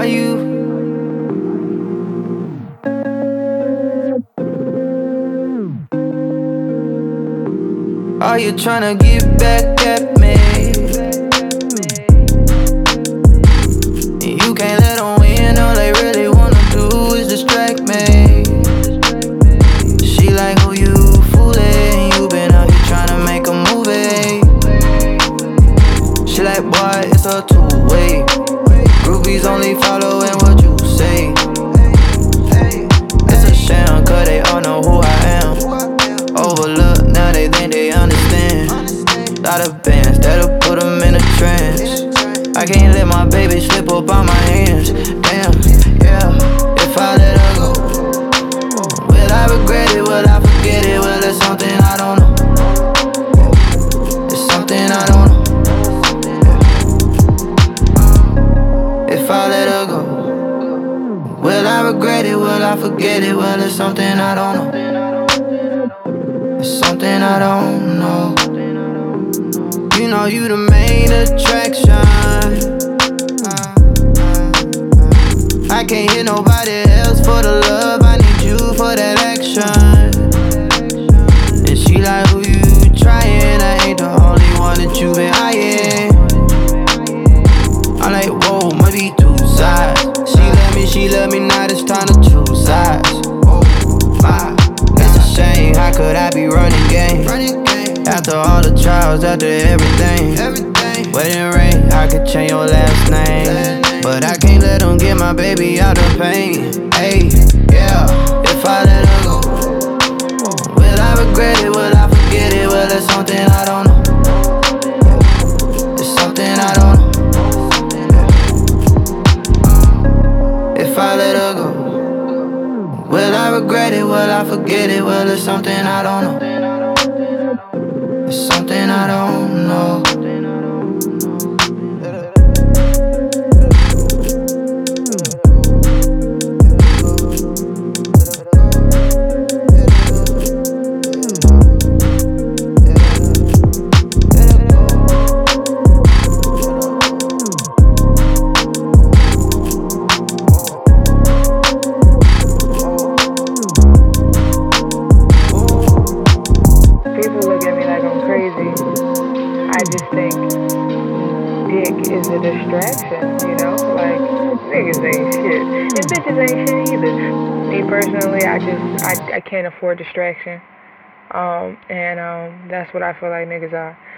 Are you? Are you tryna get back at me? You can't let them win, all they really wanna do is distract me. She like, who you fooling? You been out here tryna make a movie. She like, boy, it's a two-way. Groupies only following what you say. It's a shame, cause they all know who I am. Overlooked, now they think they understand. Lot of bands that'll put them in a trance. I can't let my baby slip up on my hands. Damn, yeah, if I let her go, will I regret it, will I forget it? Well, it's something I don't know. It's something I don't know. If I let her go, will I regret it, will I forget it? Well, it's something I don't know. It's something I don't know. You know you the main attraction. I can't hear nobody else for the love. I need you for that action. And she like, who you trying? I ain't the only one that you been eyeing. I'm like, whoa, might be two sides. She let me, now it's time to choose sides. It's a shame, how could I be running game? After all the trials, after everything. Wedding ring, I could change your last name, but I can't let them get my baby out of pain. Hey, yeah, if I let her go, will I regret it, will I forget it? Well, it's something I don't know. It's something I don't know. If I let her go, will I regret it, will I forget it? Well, it's something I don't know. It's something I don't know. People look at me like I'm crazy. I just think dick is a distraction, you know? Like, niggas ain't shit. And bitches ain't shit either. Me personally, I can't afford distraction. And that's what I feel like niggas are.